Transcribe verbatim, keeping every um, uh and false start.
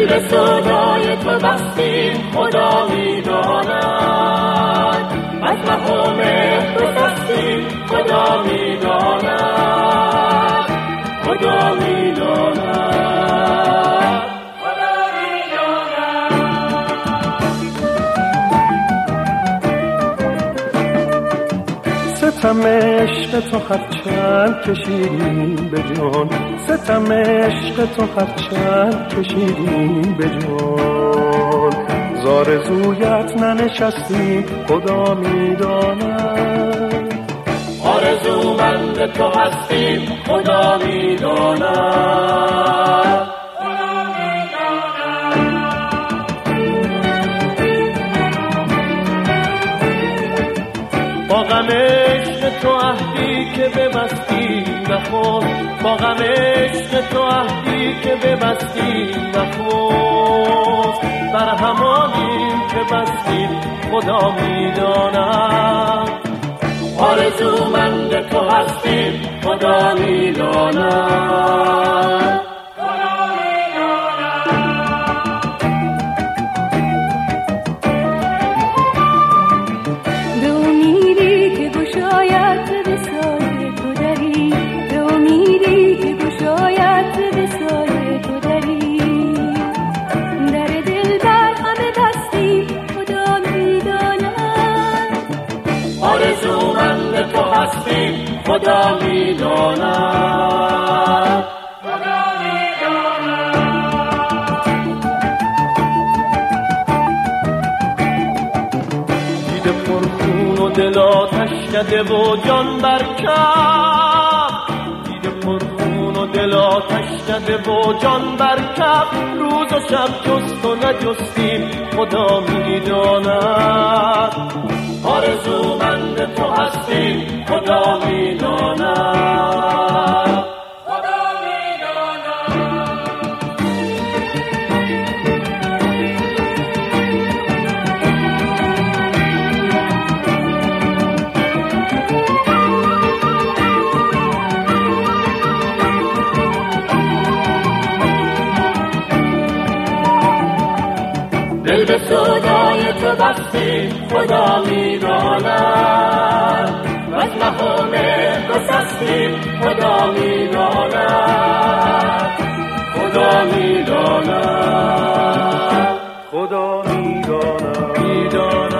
دل به سودای تو بستیم خدا میداند، از مهام تو بستیم خدا میداند، خدا میداند، خدا میداند. ستم عشق تو هرچند کشیدیم به جان، ستم عشق تو هرچند کشیدیم به جان، زارزویت ننشستیم خدا میداند، آرزومند تو هستیم خدا میداند، خدا میداند. با غم عشق تو عهدی که ببستیم نخست، با غم عشق تو عهدی که ببستیم نخست، بر همانیم که بستیم خدا میداند، آرزومند تو هستیم خدا میداند، خدا میداند. به امیدی که گشاید به سایه تو دری، به امیدی که گشاید به سایه تو دری، در دل بر همه بستیم خدا میداند، آرزومند تو هستیم خدا میداند، خدا میداند. دیده پرخون و دل آتش کده و جان برکف، دیده پرخون و دل آتش کده و جان برکف، روز و شب جست و نجستیم خدا میداند، آرزومند تو هستیم خدا میداند، خدا میداند. دل به سودای تو بستیم خدا میداند، از مهام گسستیم خدا میداند، خدا میداند، خدا میداند، میداند.